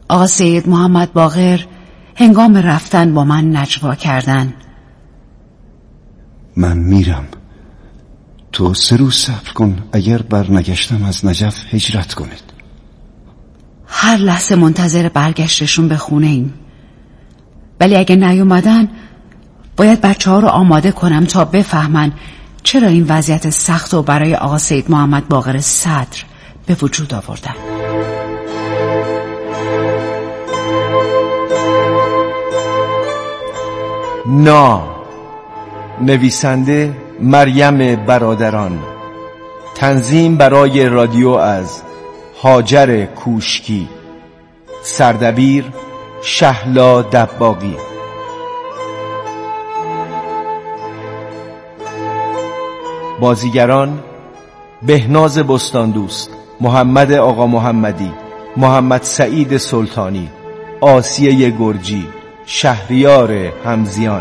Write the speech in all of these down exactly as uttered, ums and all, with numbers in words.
آقا سید محمد باقر هنگام رفتن با من نجوا کردن. من میرم، تو سه روز صبر کن، اگر برنگشتم از نجف هجرت کنید. هر لحظه منتظر برگشتشون به خونه ایم، ولی اگه نیومدن باید بچه ها رو آماده کنم تا بفهمن چرا این وضعیت سخت رو برای آقا سید محمد باقر صدر به وجود آوردن. نا نویسنده مریم برادران، تنظیم برای رادیو از هاجر کوشکی، سردبیر شهلا دباغی. بازیگران بهناز بستاندوست، محمد آقا محمدی، محمد سعید سلطانی، آسیه گرجی، شهریار همزیان.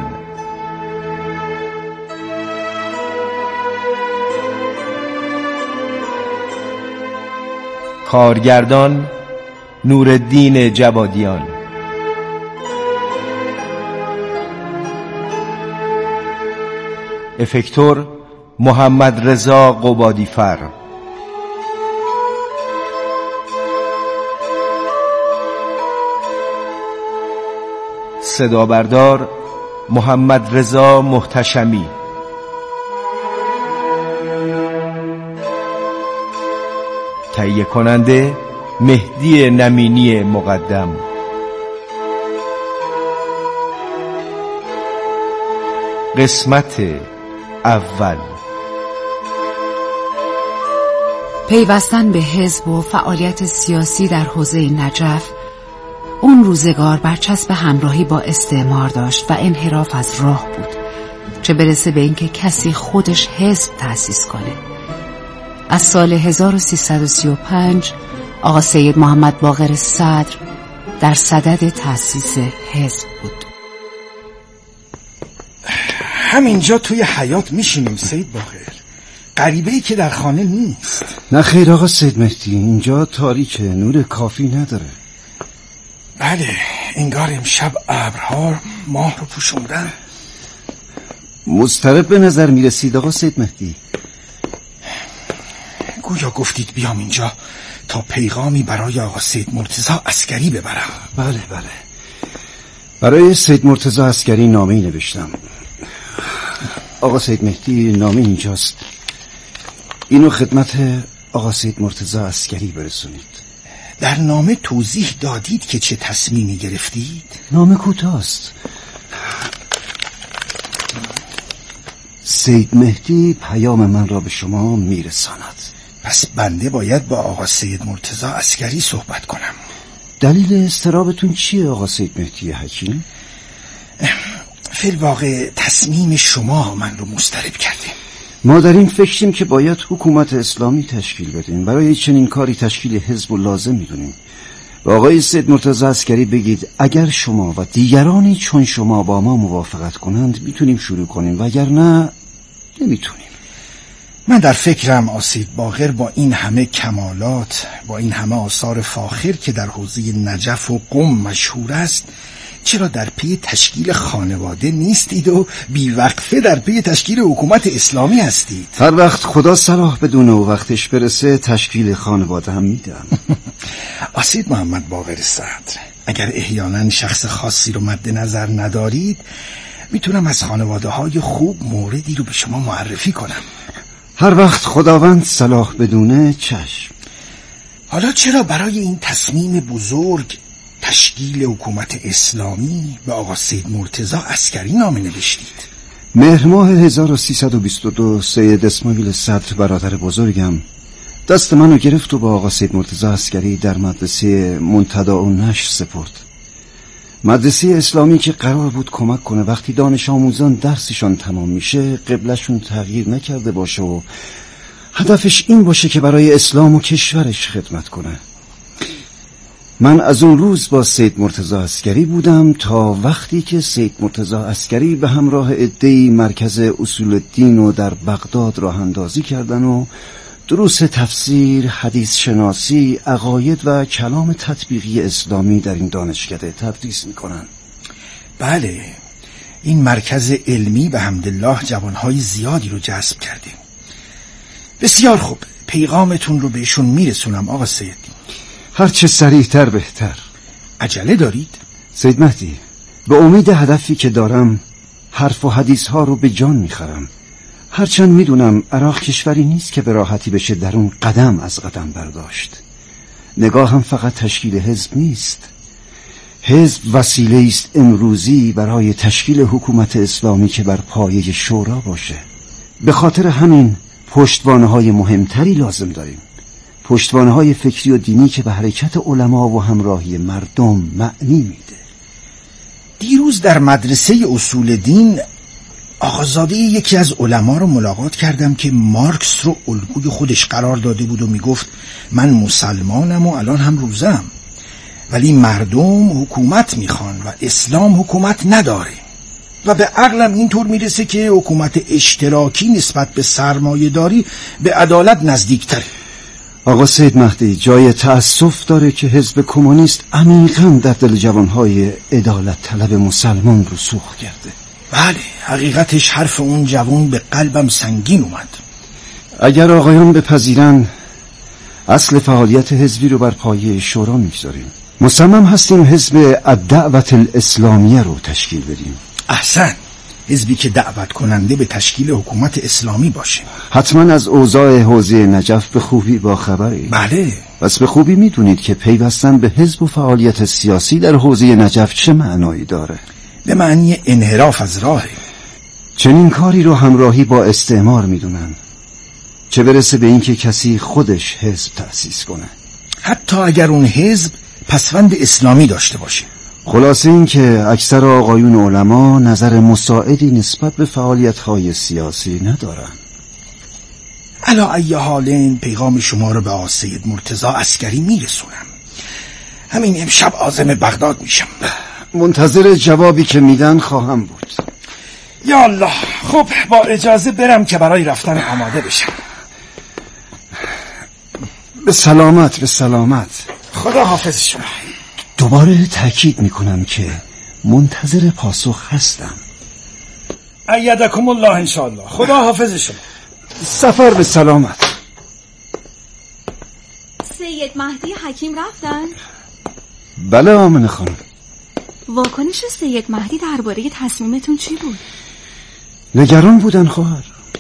کارگردان نورالدین جوادیان. افکتور محمد رضا قبادیفر. صدا بردار محمد رضا محتشمی. تهیه کننده مهدی نمینی مقدم. قسمت اول. پیوستن به حزب و فعالیت سیاسی در حوزه نجف اون روزگار برچسب همراهی با استعمار داشت و انحراف از راه بود، چه برسه به اینکه کسی خودش حزب تأسیس کنه. از سال هزار و سیصد و سی و پنج آقا سید محمد باقر صدر در صدد تأسیس حزب بود. همینجا توی حیاط میشینیم سید باقر، غریبه‌ای که در خانه نیست. نه خیر آقا سید مهدی، اینجا تاریکه، نور کافی نداره. بله، انگار امشب ابرها ماه رو پوشوندن. مضطرب به نظر میرسید آقا سید مهدی. گویا گفتید بیام اینجا تا پیغامی برای آقا سید مرتضی عسکری ببرم. بله بله، برای سید مرتضی عسکری نامه‌ای نوشتم. آقا سید مهدی نامه اینجاست، اینو خدمت آقا سید مرتضی عسکری برسونید. در نامه توضیح دادید که چه تصمیمی گرفتید؟ نامه کوتاست. سید مهدی پیام من را به شما میرساند. پس بنده باید با آقا سید مرتضی عسکری صحبت کنم. دلیل اضطرابتون چیه آقا سید مهدی حکیم؟ فی الواقع تصمیم شما من رو مضطرب کرده. ما در این فکریم که باید حکومت اسلامی تشکیل بدیم. برای چنین کاری تشکیل حزب و لازم میدونیم. و آقای سید مرتضی عسکری بگید اگر شما و دیگرانی چون شما با ما موافقت کنند میتونیم شروع کنیم، وگرنه نمیتونیم. من در فکرم آسید باقر با این همه کمالات، با این همه آثار فاخر که در حوزه نجف و قم مشهور است، چرا در پی تشکیل خانواده نیستید و بیوقفه در پی تشکیل حکومت اسلامی هستید؟ هر وقت خدا صلاح بدونه و وقتش برسه تشکیل خانواده هم میدم. آسید محمد باقر صدر، اگر احیانا شخص خاصی رو مد نظر ندارید میتونم از خانواده های خوب موردی رو به شما معرفی کنم. هر وقت خداوند صلاح بدونه چشم. حالا چرا برای این تصمیم بزرگ تشکیل حکومت اسلامی به آقا سید مرتضی عسکری نامه نوشتید؟ مهر ماه هزار و سیصد و بیست و دو سید اسماعیل صدر برادر بزرگم دست منو گرفت و با آقا سید مرتضی عسکری در مدرسه منتدی و نشر سپرد. مدرسه اسلامی که قرار بود کمک کنه وقتی دانش آموزان درسشان تمام میشه قبلشون تغییر نکرده باشه و هدفش این باشه که برای اسلام و کشورش خدمت کنه. من از اون روز با سید مرتضی عسکری بودم تا وقتی که سید مرتضی عسکری به همراه عده‌ای مرکز اصول الدین و در بغداد راه اندازی کردن و دروس تفسیر، حدیث شناسی، عقاید و کلام تطبیقی اسلامی در این دانشکده تدریس میکنن. بله، این مرکز علمی به حمدالله جوانهای زیادی رو جذب کرده. بسیار خوب، پیغامتون رو بهشون میرسونم آقا سید. هرچه سریعتر بهتر. عجله دارید؟ سید مهدی، به امید هدفی که دارم حرف و حدیث ها رو به جان میخرم. هرچند میدونم عراق کشوری نیست که به راحتی بشه در اون قدم از قدم برداشت. نگاه هم فقط تشکیل حزب نیست. حزب وسیله است امروزی برای تشکیل حکومت اسلامی که بر پایه شورا باشه. به خاطر همین پشتوانه های مهمتری لازم داریم. پشتوانه های فکری و دینی که به حرکت علما و همراهی مردم معنی میده. دیروز در مدرسه اصول دین آقازاده یکی از علما رو ملاقات کردم که مارکس رو الگوی خودش قرار داده بود و میگفت من مسلمانم و الان هم روزم، ولی مردم حکومت میخوان و اسلام حکومت نداره و به عقلم اینطور میرسه که حکومت اشتراکی نسبت به سرمایه داری به عدالت نزدیکتره. آقا سید مهدی، جای تأسف داره که حزب کمونیست عمیقاً در دل جوانهای عدالت طلب مسلمان رسوخ کرده. بله، حقیقتش حرف اون جوان به قلبم سنگین اومد. اگر آقایان بپذیرن اصل فعالیت حزبی رو بر پایه شورا میگذاریم. مصمم هستیم حزب الدعوت الاسلامیه رو تشکیل بدیم. احسن، حزبی که دعوت کننده به تشکیل حکومت اسلامی باشه. حتما از اوضاع حوزه نجف به خوبی با خبری؟ بله. پس به خوبی میدونید که پیوستن به حزب و فعالیت سیاسی در حوزه نجف چه معنایی داره؟ به معنی انحراف از راهه. چنین کاری رو همراهی با استعمار میدونن، چه برسه به این که کسی خودش حزب تأسیس کنه، حتی اگر اون حزب پسوند اسلامی داشته باشه. خلاصه این که اکثر آقایون علما نظر مساعدی نسبت به فعالیت‌های سیاسی ندارن. علا ای حالین پیغام شما رو به آقا سید مرتضی عسکری میرسونم. همین امشب عازم بغداد میشم. منتظر جوابی که میدن خواهم بود. یا الله. خب با اجازه برم که برای رفتن آماده بشم. به سلامت، به سلامت. خدا حافظ شما. دوباره تأکید میکنم که منتظر پاسخ هستم. ایدکم الله انشاءالله. خدا حافظ شما. سفر به سلامت. سید مهدی حکیم رفتن؟ بله آمنه خانم. واکنش سید مهدی درباره تصمیمتون چی بود؟ نگران بودن خواهر.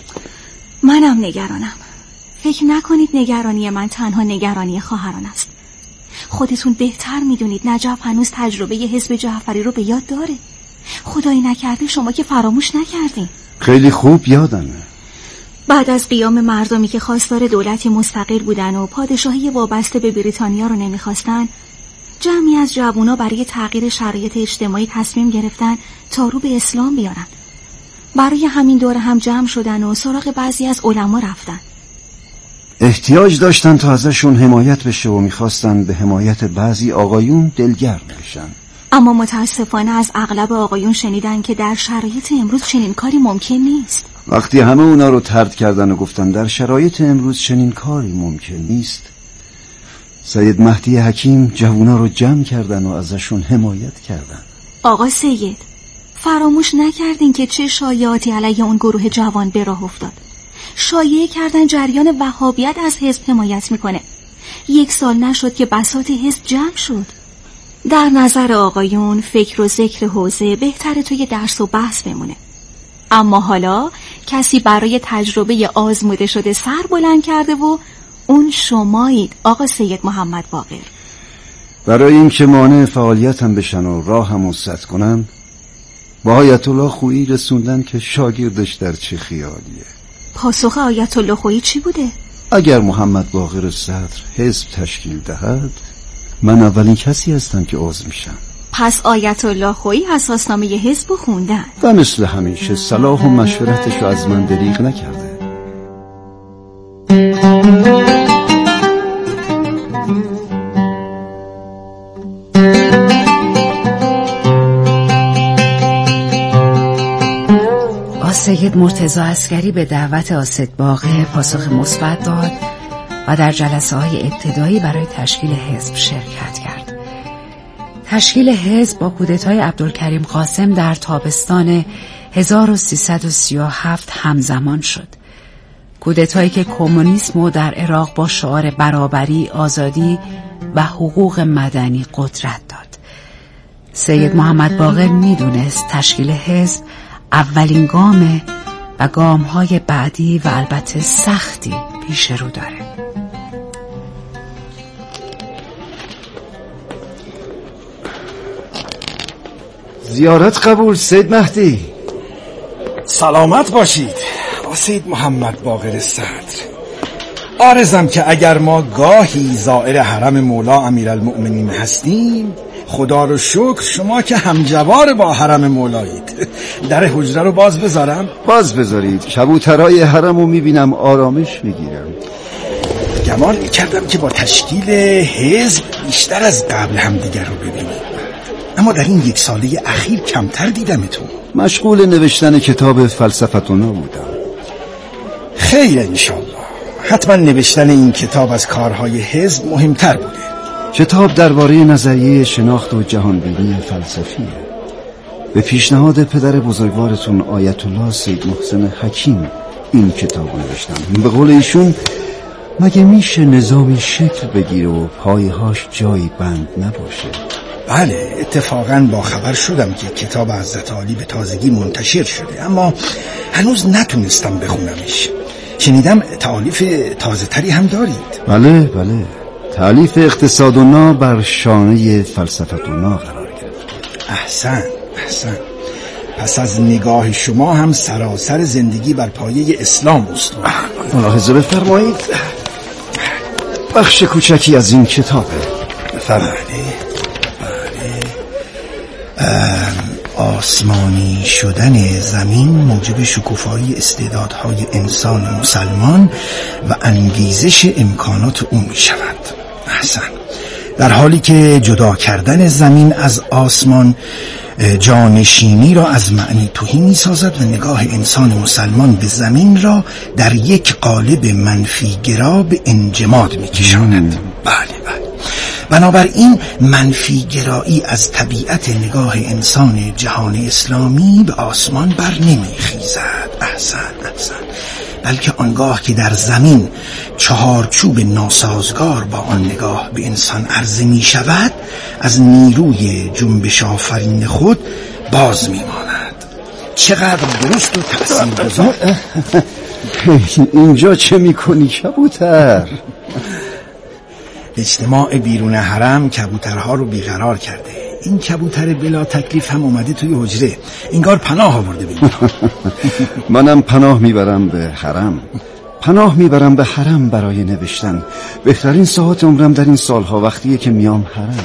منم نگرانم. فکر نکنید نگرانی من تنها نگرانی خواهران است. خودتون بهتر میدونید نجف هنوز تجربه ی حزب جعفری رو به یاد داره. خدایی نکرده شما که فراموش نکردین. خیلی خوب یادمه. بعد از قیام مردمی که خواستار دولتی مستقل بودن و پادشاهی وابسته به بریتانیا رو نمیخواستن، جمعی از جوونا برای تغییر شرایط اجتماعی تصمیم گرفتن تا رو به اسلام بیارن. برای همین دور هم جمع شدن و سراغ بعضی از علما رفتن. احتیاج داشتن تا ازشون حمایت بشه و میخواستن به حمایت بعضی آقایون دلگرم بشن. اما متاسفانه از اغلب آقایون شنیدن که در شرایط امروز چنین کاری ممکن نیست. وقتی همه اونا رو طرد کردن و گفتن در شرایط امروز چنین کاری ممکن نیست، سید مهدی حکیم جوونا رو جمع کردن و ازشون حمایت کردن. آقا سید، فراموش نکردین که چه شایعاتی علیه اون گروه جوان به راه افتاد. شایعه کردن جریان وهابیت از حزب حمایت میکنه. یک سال نشد که بساط حزب جمع شد. در نظر آقایون فکر و ذکر حوزه بهتره توی درس و بحث بمونه. اما حالا کسی برای تجربه آزموده شده سر بلند کرده و اون شمایید آقا سید محمد باقر. برای این که مانع فعالیتم بشن و راهم سد کنن، با آیت الله خویی رسوندن که شاگردش در چه خیالیه. پاسخ آیت الله خویی چی بوده؟ اگر محمد باقر صدر حزب تشکیل دهد، من اولین کسی هستم که عضو میشم. پس آیت الله خویی اساسنامه حزب خوندن و مثل همیشه صلاح و مشورتش رو از من دریغ نکرده. سید مرتضی عسکری به دعوت آسد باقر پاسخ مثبت داد و در جلسه های ابتدایی برای تشکیل حزب شرکت کرد. تشکیل حزب با کودتای عبدالکریم قاسم در تابستان هزار و سیصد و سی و هفت همزمان شد. کودتایی که کمونیسم در عراق با شعار برابری، آزادی و حقوق مدنی قدرت داد. سید محمد باقر میدونست تشکیل حزب اولین گامه و گام‌های بعدی و البته سختی پیش رو داره. زیارت قبول سید مهدی. سلامت باشید سید محمد باقر صدر. عارضم که اگر ما گاهی زائر حرم مولا امیرالمؤمنین هستیم، خدا رو شکر شما که همجوار با حرم مولایید. در حجره رو باز بذارم؟ باز بذارید. کبوترای حرم رو میبینم آرامش میگیرم. گمان میکردم که با تشکیل حزب بیشتر از قبل هم دیگر رو ببینیم، اما در این یک ساله اخیر کمتر دیدمتون. مشغول نوشتن کتاب فلسفتونا بودم. خیر انشالله. حتما نوشتن این کتاب از کارهای حزب مهمتر بوده. کتاب درباره نظریه شناخت و جهانبینی فلسفیه. به پیشنهاد پدر بزرگوارتون آیت الله سید محسن حکیم این کتاب نوشتم. به قول ایشون مگه میشه نظامی شکل بگیره و پایهاش جایی بند نباشه؟ بله، اتفاقا با خبر شدم که کتاب حضرت عالی به تازگی منتشر شده، اما هنوز نتونستم بخونمش. شنیدم تالیف تازه تری هم دارید؟ بله بله، تالیف اقتصادونا بر شانه فلسفتونا قرار گرفت. احسن احسن. پس از نگاه شما هم سراسر زندگی بر پایه اسلام استوار. ملاحظه بفرمایید. بخش کوچکی از این کتابه. بفرمایید. آسمانی شدن زمین موجب شکوفایی استعدادهای انسان مسلمان و انگیزش امکانات او می شود. احسن. در حالی که جدا کردن زمین از آسمان جانشینی را از معنی تهی می سازد و نگاه انسان مسلمان به زمین را در یک قالب منفی گرا به انجماد می کشاند. بله بله. بنابراین منفی گرایی از طبیعت نگاه انسان جهان اسلامی به آسمان بر نمی خیزد. احسن احسن. بلکه آنگاه که در زمین چهارچوب ناسازگار با آن نگاه به انسان عرضه می شود، از نیروی جنبش آفرین خود باز می ماند. چقدر درست و تأثیرگذار. اینجا چه می کنی کبوتر؟ اجتماع بیرون حرم کبوترها رو بیقرار کرده. این کبوتر بلا تکلیف هم اومده توی حجره، انگار پناه آورده بگیم. منم پناه میبرم به حرم. پناه میبرم به حرم برای نوشتن. بهترین ساعت عمرم در این سالها وقتیه که میام حرم.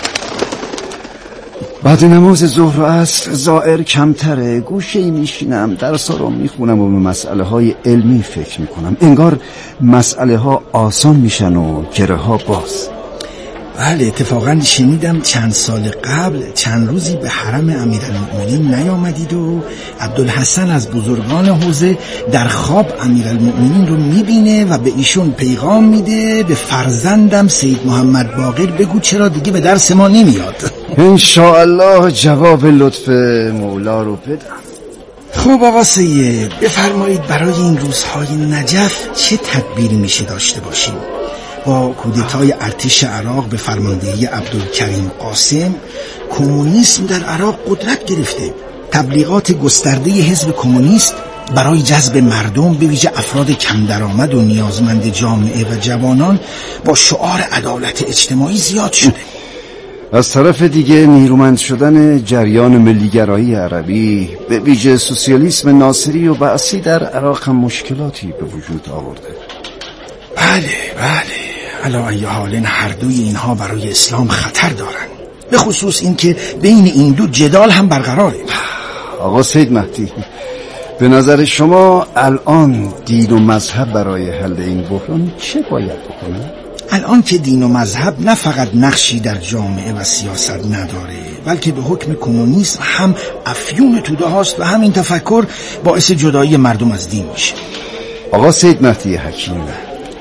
بعد نماز ظهر و عصر زائر کمتره. گوشه‌ای میشینم، درس‌ها رو میخونم و به مسئله های علمی فکر میکنم. انگار مسئله ها آسان میشن و گره ها باز. بله، اتفاقا شنیدم چند سال قبل چند روزی به حرم امیرالمؤمنین نیامدید و عبدالحسن از بزرگان حوزه در خواب امیرالمؤمنین رو میبینه و به ایشون پیغام میده به فرزندم سید محمد باقر بگو چرا دیگه به درس ما نمیاد. انشاءالله جواب لطف مولا رو بدم. خب آقا سید، بفرمایید برای این روزهای نجف چه تدبیری میشه داشته باشیم؟ با کودتای ارتش عراق به فرماندهی عبدالکریم قاسم کمونیسم در عراق قدرت گرفته. تبلیغات گسترده حزب کمونیست برای جذب مردم به ویژه افراد کم درآمد و نیازمند جامعه و جوانان با شعار عدالت اجتماعی زیاد شده. از طرف دیگه نیرومند شدن جریان ملیگرایی عربی به ویژه سوسیالیسم ناصری و بعثی در عراق هم مشکلاتی به وجود آورده. بله بله، علا ای حال هر دوی اینها برای اسلام خطر دارن، به خصوص این که بین این دو جدال هم برقراره. آقا سید مهدی، به نظر شما الان دین و مذهب برای حل این بحران چه باید بکنه؟ الان که دین و مذهب نه فقط نقشی در جامعه و سیاست نداره، بلکه به حکم کمونیسم هم افیون توده هاست و همین تفکر باعث جدایی مردم از دین میشه. آقا سید مهدی حکیم،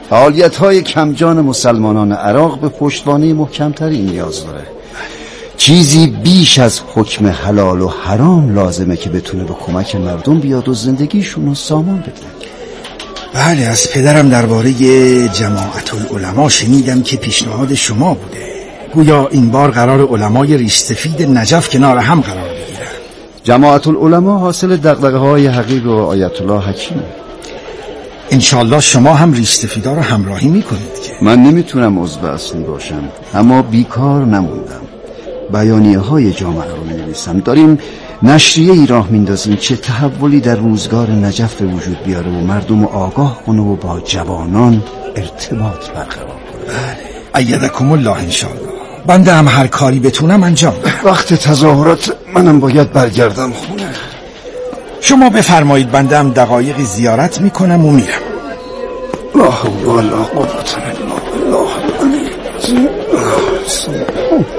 فعالیت‌های کمجان مسلمانان عراق به پشتوانه محکمتری نیاز داره. چیزی بیش از حکم حلال و حرام لازمه که بتونه به کمک مردم بیاد و زندگیشون رو سامان بده. بله، از پدرم درباره جماعت العلماء شنیدم که پیشنهاد شما بوده. گویا این بار قرار علمای ریش سفید نجف کنار هم قرار بگیرن. جماعت العلماء حاصل دغدغه‌های حقیق و آیت الله حکیم. انشالله شما هم ریش سفیدا رو همراهی میکنید که. من نمیتونم عضو اصلی باشم، اما بیکار نموندم. بیانیه های جامعه رو می‌نویسم. داریم نشریه ای راه میندازیم چه تحولی در روزگار نجف به وجود بیاره و مردم آگاه کنه و با جوانان ارتباط برقرار کنه. بله، ایدکم الله انشالله. بنده هم هر کاری بتونم انجام. وقت تظاهرات منم باید برگردم خونه. شما بفرمایید، بنده هم دقایقی زیارت میکنم و میرم. لا حول ولا قوة الا بالله العلی العظیم.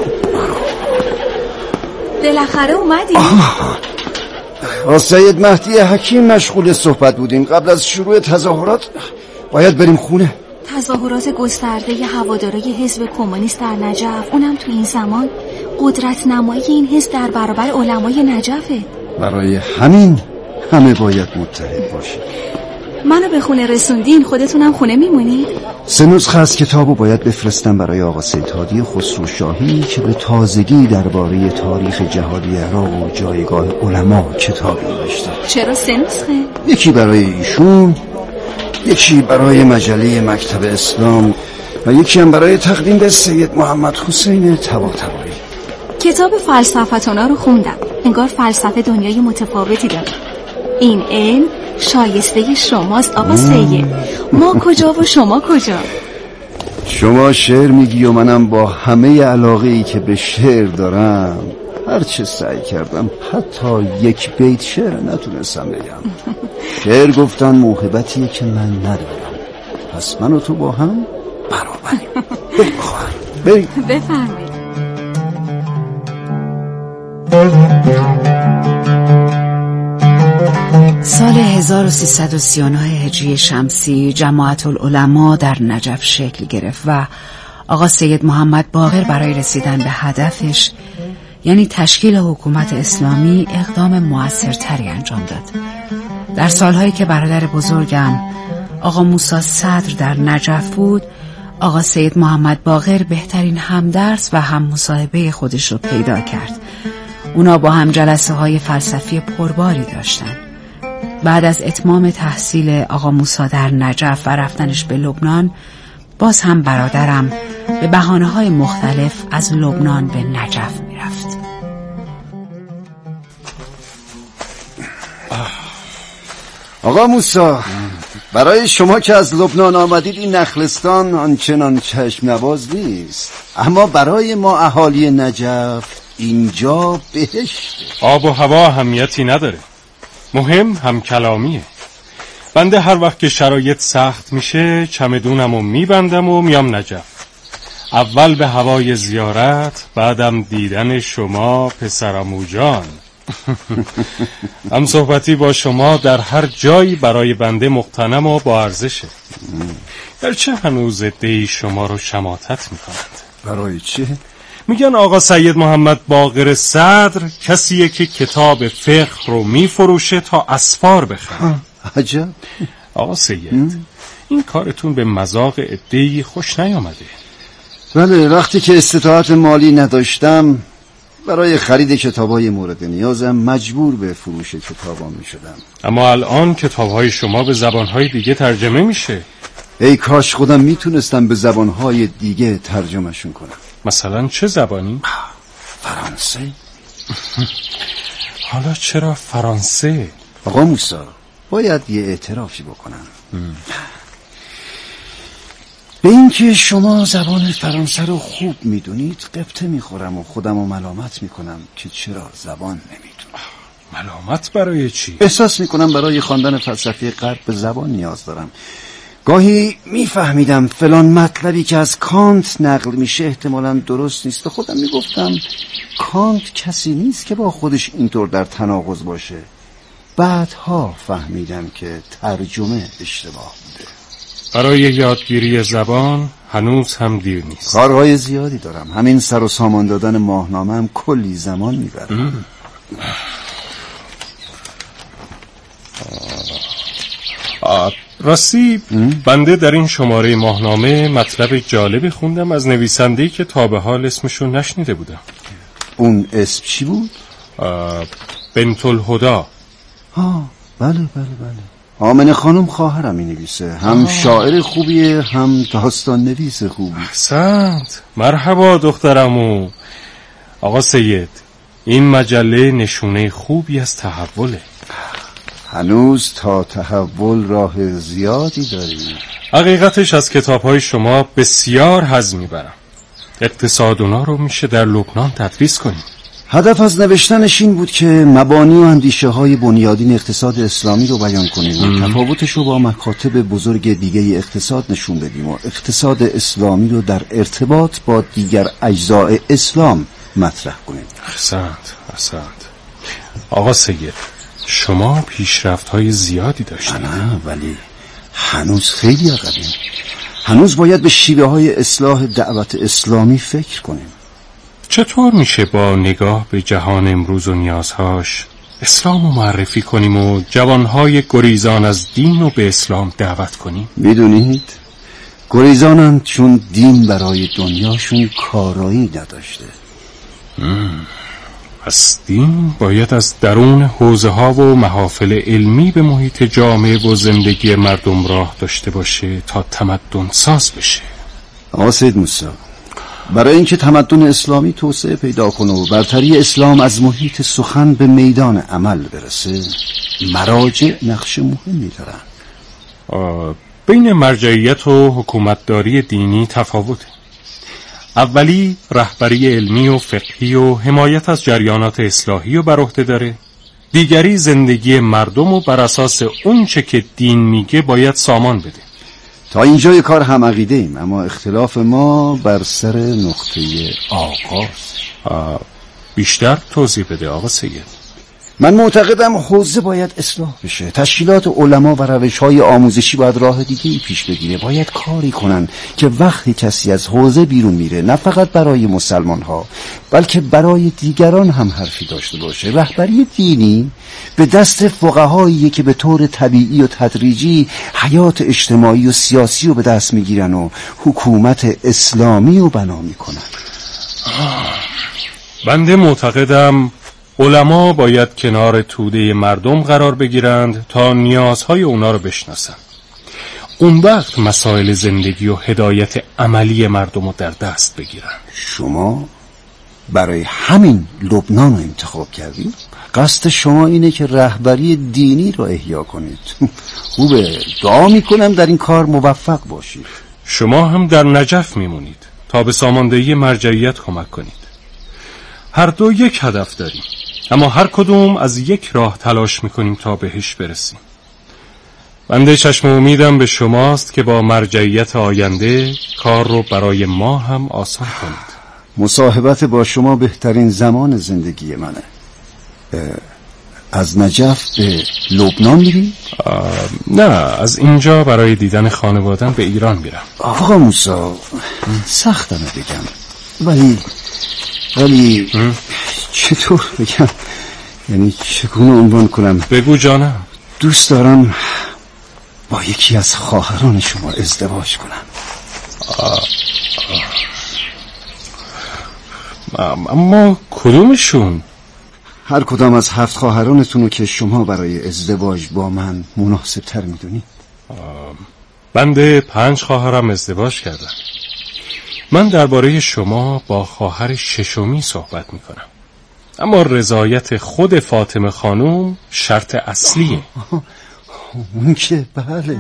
بالاخره اومدی؟ با سید مهدی حکیم مشغول صحبت بودیم. قبل از شروع تظاهرات باید بریم خونه. تظاهرات گسترده هوادارای حزب کمونیست در نجف، اونم تو این زمان. قدرت نمایی این حزب در برابر علمای نجفه. برای همین همه باید متحد باشید. منو به خونه رسوندین، خودتونم خونه میمونید؟ سه نسخه از کتابو باید بفرستم برای آقا سید هادی خسرو شاهی که به تازگی درباره تاریخ جهادی عراق و جایگاه علما کتابی نوشته. چرا سه نسخه؟ یکی برای ایشون، یکی برای مجله مکتب اسلام و یکی هم برای تقدیم به سید محمد حسین طباطبایی. کتاب فلسفتونا رو خوندم. انگار فلسفه دنیای متفاوتی داره. این علم شایسته شماست آقا سید. ما کجا و شما کجا؟ شما شعر میگی و منم با همه علاقه ای که به شعر دارم هرچه سعی کردم حتی یک بیت شعر نتونستم بگم. شعر گفتن موهبتیه که من ندارم، پس من و تو با هم برابریم. بریم خواهر، بریم. بفرمایید. سال هزار و سیصد و سی و نه هجری شمسی جماعت العلماء در نجف شکل گرفت و آقا سید محمد باقر برای رسیدن به هدفش، یعنی تشکیل حکومت اسلامی، اقدام موثرتری انجام داد. در سالهایی که برادر بزرگم آقا موسی صدر در نجف بود، آقا سید محمد باقر بهترین همدرس و هم مصاحبه خودش رو پیدا کرد. اونا با هم جلسه های فلسفی پرباری داشتن. بعد از اتمام تحصیل آقا موسی در نجف و رفتنش به لبنان، باز هم برادرم به بهانه‌های مختلف از لبنان به نجف میرفت. آقا موسی، برای شما که از لبنان آمدید این نخلستان آنچنان چشم نواز نیست، اما برای ما اهالی نجف اینجا بهشت. آب و هوا اهمیتی نداره، مهم هم کلامیه. بنده هر وقت که شرایط سخت میشه چمدونمو میبندم و میام نجف. اول به هوای زیارت، بعدم دیدن شما پسرعمو جان. هم صحبتی با شما در هر جایی برای بنده مغتنم و با ارزشه. گرچه هنوز عده‌ای شما رو شماتت میکنند. برای چه؟ میگن آقا سید محمد باقر صدر کسیه که کتاب فقه رو میفروشه تا اسفار بخره. عجب. آقا سید، این کارتون به مذاق عده‌ای خوش نیامده. بله، وقتی که استطاعت مالی نداشتم برای خرید کتابای مورد نیازم مجبور به فروش کتابام میشدم. اما الان کتابهای شما به زبانهای دیگه ترجمه میشه. ای کاش خودم میتونستم به زبانهای دیگه ترجمهشون کنم. مثلا چه زبانی؟ فرانسه. حالا چرا فرانسه؟ آقا موسی، باید یه اعترافی بکنم. ام. به این که شما زبان فرانسه رو خوب میدونید قبطه میخورم و خودم رو ملامت میکنم که چرا زبان نمیدونم. ملامت برای چی؟ احساس میکنم برای خواندن فلسفه غرب به زبان نیاز دارم. گاهی میفهمیدم فلان مطلبی که از کانت نقل میشه احتمالاً درست نیست. به خودم میگفتم کانت کسی نیست که با خودش اینطور در تناقض باشه. بعدها فهمیدم که ترجمه اشتباه بوده. برای یادگیری زبان هنوز هم دیر نیست. کارهای زیادی دارم. همین سر و سامان دادن ماهنامه هم کلی زمان میبره. راستی بنده در این شماره ماهنامه مطلب جالبی خوندم از نویسنده‌ای که تا به حال اسمشو نشنیده بودم. اون اسم چی بود؟ بنت الهدا. ها بله بله بله. آمنه خانم خواهرم می نویسه. هم آه. شاعر خوبیه هم داستان نویس خوبی. احسنت. مرحبا دخترمو. آقا سید، این مجله نشونه خوبی از تحوله. هنوز تا تحول راه زیادی داریم. حقیقتش از کتاب‌های شما بسیار حظ میبرم. اقتصاد اونا رو میشه در لبنان تدریس کنیم. هدف از نوشتنش این بود که مبانی و اندیشه های بنیادین اقتصاد اسلامی رو بیان کنیم و تفاوتش رو با مکاتب بزرگ دیگه اقتصاد نشون بدیم و اقتصاد اسلامی رو در ارتباط با دیگر اجزاء اسلام مطرح کنیم. احسنت احسنت. آقا سید، شما پیشرفت های زیادی داشتید. نه ولی هنوز خیلی عقبیم. هنوز باید به شیوه های اصلاح دعوت اسلامی فکر کنیم. چطور میشه با نگاه به جهان امروز و نیازهاش اسلام رو معرفی کنیم و جوانهای گریزان از دین رو به اسلام دعوت کنیم؟ میدونید گریزانند چون دین برای دنیاشون کارایی نداشته. پس دین باید از درون حوزه ها و محافل علمی به محیط جامعه و زندگی مردم راه داشته باشه تا تمدن ساز بشه. آقا سید موسی، برای اینکه تمدن اسلامی توسعه پیدا کنه و برتری اسلام از محیط سخن به میدان عمل برسه، مراجع نقش مهمی دارن. بین مرجعیت و حکومتداری دینی تفاوته. اولی رهبری علمی و فقهی و حمایت از جریانات اصلاحی رو بر عهده داره. دیگری زندگی مردم رو بر اساس اون چه که دین میگه باید سامان بده. تا اینجای کار هم عقیده ایم، اما اختلاف ما بر سر نقطه آغاز. بیشتر توضیح بده آقا سید. من معتقدم حوزه باید اصلاح بشه. تشکیلات علما و روش‌های آموزشی باید راه دیگه‌ای پیش بگیره. باید کاری کنن که وقتی کسی از حوزه بیرون میره نه فقط برای مسلمان‌ها بلکه برای دیگران هم حرفی داشته باشه. رهبری دینی به دست فقهاییه که به طور طبیعی و تدریجی حیات اجتماعی و سیاسی رو به دست میگیرن و حکومت اسلامی رو بنا میکنن. بنده معتقدم علما باید کنار توده مردم قرار بگیرند تا نیازهای اونا رو بشناسن. اون وقت مسائل زندگی و هدایت عملی مردم رو در دست بگیرن. شما برای همین لبنان رو انتخاب کردید؟ قصد شما اینه که رهبری دینی رو احیا کنید. خوبه، دعا میکنم در این کار موفق باشید. شما هم در نجف میمونید تا به ساماندهی مرجعیت کمک کنید. هر دو یک هدف داریم، اما هر کدوم از یک راه تلاش میکنیم تا بهش برسیم. بنده چشم امیدم به شماست که با مرجعیت آینده کار رو برای ما هم آسان کنید. مصاحبت با شما بهترین زمان زندگی منه. از نجف به لبنان میری؟ نه، از اینجا برای دیدن خانوادم به ایران میرم. آقا موسی، سختمه بگم ولی ولی چطور بگم، یعنی چگونه عنوان کنم؟ بگو جانم. دوست دارم با یکی از خواهران شما ازدواج کنم. آه. آه. اما کدومشون؟ هر کدام از هفت خواهرانتونو که شما برای ازدواج با من مناسب تر میدونی. بنده پنج خواهرم ازدواج کردم. من درباره شما با خواهر ششمی صحبت میکنم، اما رضایت خود فاطمه خانوم شرط اصلیه. اون که بله.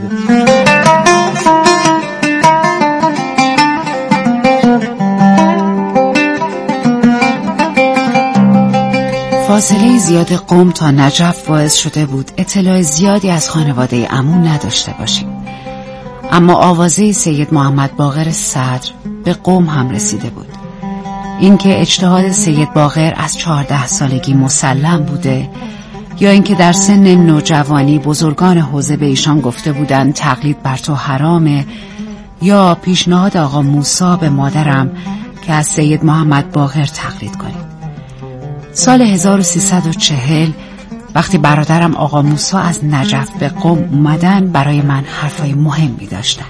فاصله زیاد قم تا نجف باعث شده بود اطلاع زیادی از خانواده عمو نداشته باشیم، اما آوازه سید محمد باقر صدر به قم هم رسیده بود. اینکه اجتهاد سید باقر از چهارده سالگی مسلم بوده یا اینکه در سن نوجوانی بزرگان حوزه به ایشان گفته بودند تقلید بر تو حرامه، یا پیشنهاد آقا موسی به مادرم که از سید محمد باقر تقلید کنید. سال هزار و سیصد و چهل وقتی برادرم آقا موسی از نجف به قم اومدن برای من حرفای مهمی داشتن.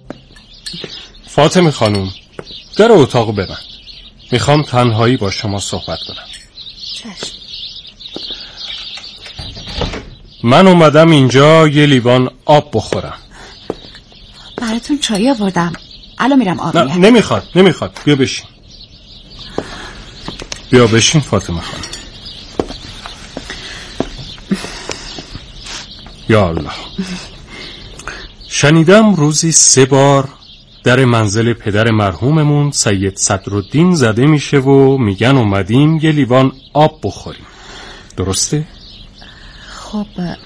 فاطمه خانوم، در اتاقو ببند. میخوام تنهایی با شما صحبت کنم. چشم. من اومدم اینجا یه لیوان آب بخورم. براتون چای آوردم، الان میرم آب میارم. نه نمیخواد نمیخواد بیا بشین. بیا بشین فاطمه خانم. یا الله، شنیدم روزی سه بار در منزل پدر مرحوممون سید صدرالدین زده میشه و میگن اومدیم یه لیوان آب بخوریم، درسته؟ خب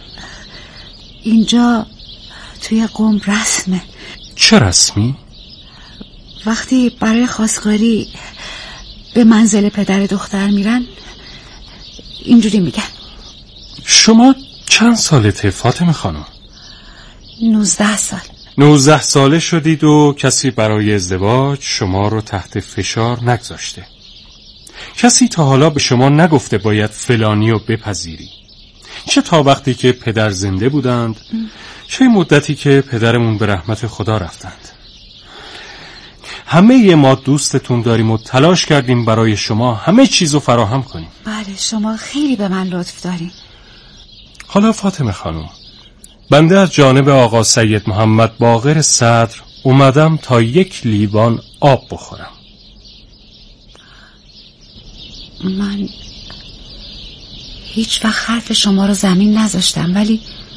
اینجا توی قم رسمه. چه رسمی؟ وقتی برای خواستگاری به منزل پدر دختر میرن اینجوری میگن. شما چند سالته فاطمه خانم؟ نوزده سال. نوزده ساله شدید و کسی برای ازدواج شما رو تحت فشار نگذاشته. کسی تا حالا به شما نگفته باید فلانی رو بپذیری، چه تا وقتی که پدر زنده بودند چه مدتی که پدرمون به رحمت خدا رفتند. همه ی ما دوستتون داریم و تلاش کردیم برای شما همه چیزو فراهم کنیم. بله شما خیلی به من لطف دارین. حالا فاطمه خانم، بنده از جانب آقا سید محمد باقر صدر اومدم تا یک لیوان آب بخورم. من هیچ وقت حرف شما رو زمین نذاشتم، ولی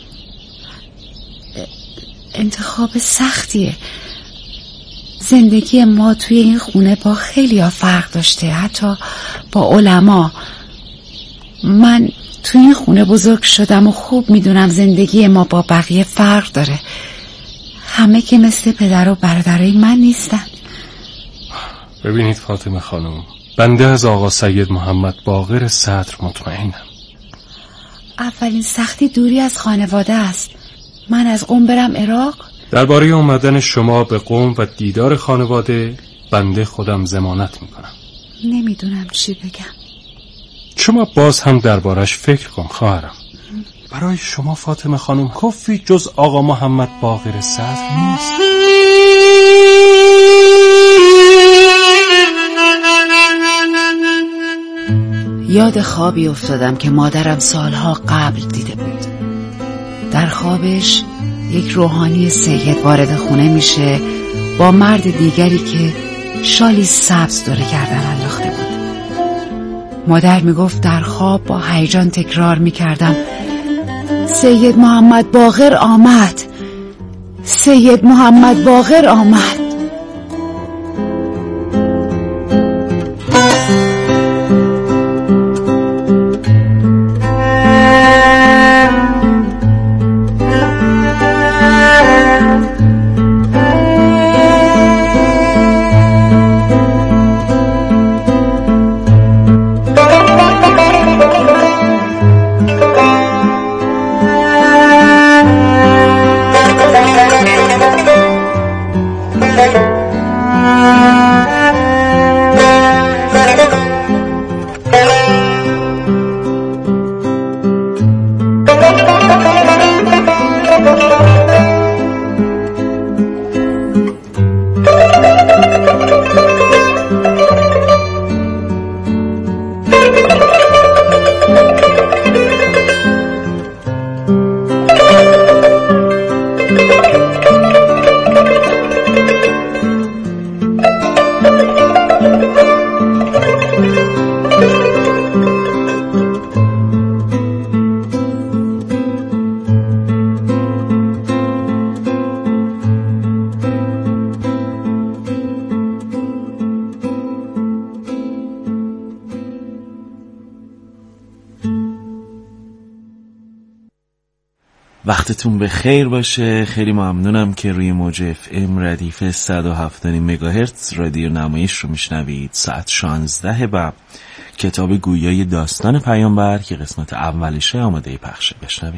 انتخاب سختیه. زندگی ما توی این خونه با خیلی ها فرق داشته، حتی با علما. من توی این خونه بزرگ شدم و خوب میدونم زندگی ما با بقیه فرق داره. همه که مثل پدر و برادرای من نیستن. ببینید فاطمه خانم، بنده از آقا سید محمد باقر صدر مطمئنم. اولین سختی دوری از خانواده است. من از قم برم عراق؟ درباره اومدن شما به قم و دیدار خانواده بنده خودم ضمانت میکنم. نمیدونم چی بگم. شما باز هم دربارش فکر کن خواهرم. برای شما فاطمه خانم کفی جز آقا محمد باقر صدر نیست. یاد خوابی افتادم که مادرم سالها قبل دیده بود. در خوابش یک روحانی سید وارد خونه میشه با مرد دیگری که شالی سبز دوره گردن انداخته بود. مادر میگفت در خواب با هیجان تکرار میکردم سید محمد باقر آمد، سید محمد باقر آمد. وقتتون به خیر باشه. خیلی ممنونم که روی موج اف ام ردیف صد و هفت مگاهرتز رادیو نمایش رو میشنوید. ساعت شانزده و کتاب گویای داستان پیامبر که قسمت اولشه آماده پخشه. بشنوید.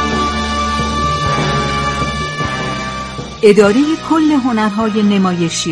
اداره کل هنرهای نمایشی